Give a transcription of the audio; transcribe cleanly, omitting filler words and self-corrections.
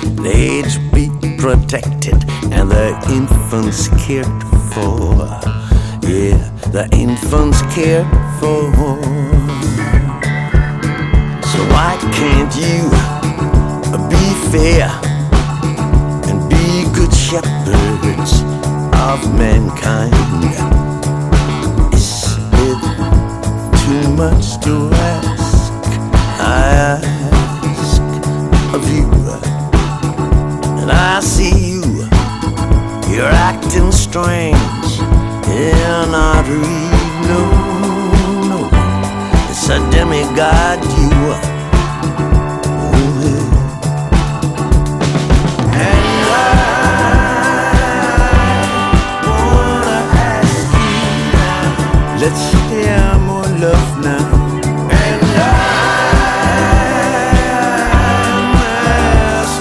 the aged be protected, and the infants cared for. Yeah, the infants cared for. So why can't you be fair and be good shepherds of mankind? Is it too much to ask? I ask of you, and I see you're acting strange in our dream. No, it's a demigod you are.